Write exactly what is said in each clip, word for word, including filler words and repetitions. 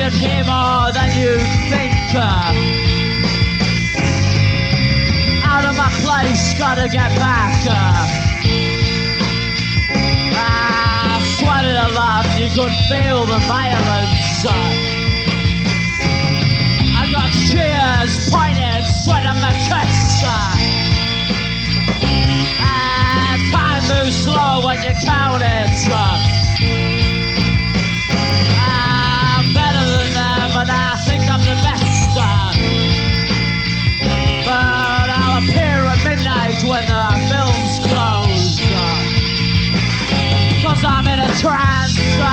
and hear more than you think. uh, Out of my place, gotta get back. uh, I sweated a lot, you could feel the violence. uh, I got cheers pointed straight at my chest. uh, And time moves slow when you count it. uh, I'm better than them and I think I'm the best. uh, But I'll appear at midnight when the film's closed. uh, Cause I'm in a trance. uh,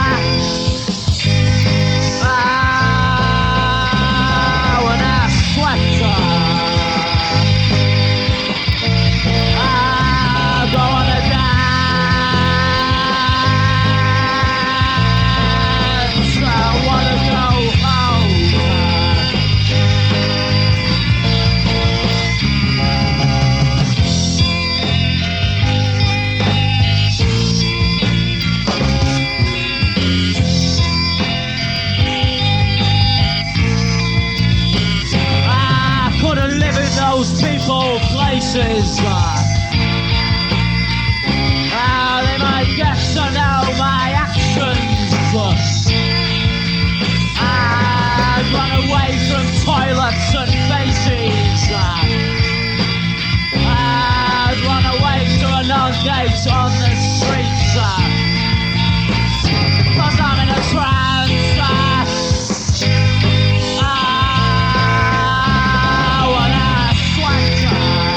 Ah, when I sweat. uh, I don't wanna dance. I wanna go home. I couldn't live in those people places. uh, Ah, they might get to know my actions. uh, I'd run away from toilets and faces. uh, I'd run away to a non-gate on the streets. uh, Cause I'm in a trance. uh, Ah, when I sweat. uh,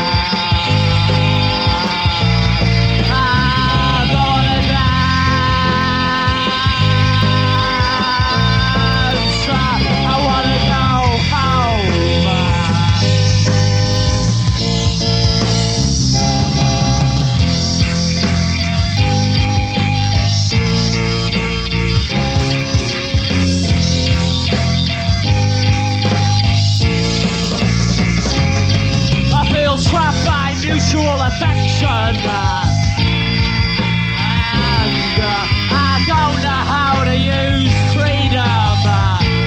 I don't wanna dance. I wanna go home. I feel trapped by mutual affection. uh, And uh, I don't know how to use freedom. uh,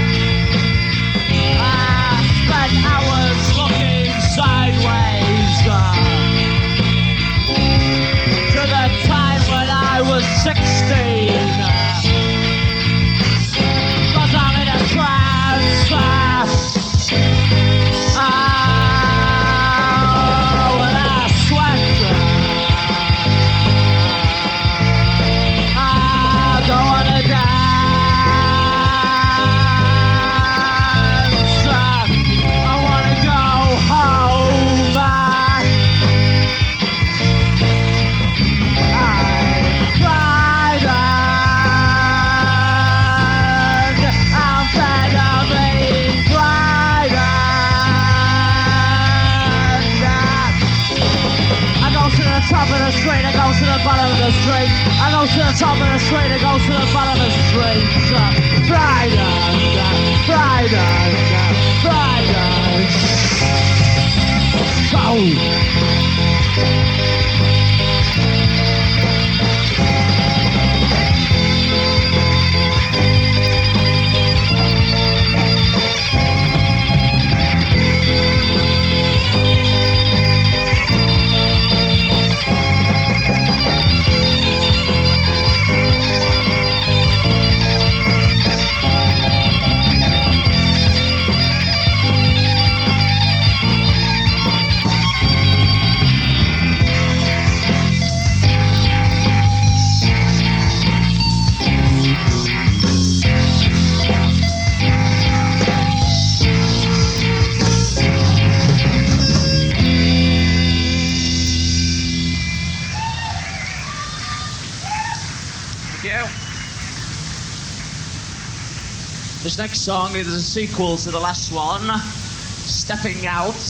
I spent hours looking sideways uh, to the time when I was sixteen. uh, Cause I'm in a trance. uh, Ah, when I sweat. uh, I don't wanna dance. uh, I wanna go home. uh, I cried and I'm fed of being cried and I go to the top of the street, I go to the bottom of the street, I go to the top of the street, I go to the bottom of the street. uh, Friday, Friday, Friday. Go! This next song is a sequel to the last one, Stepping Out.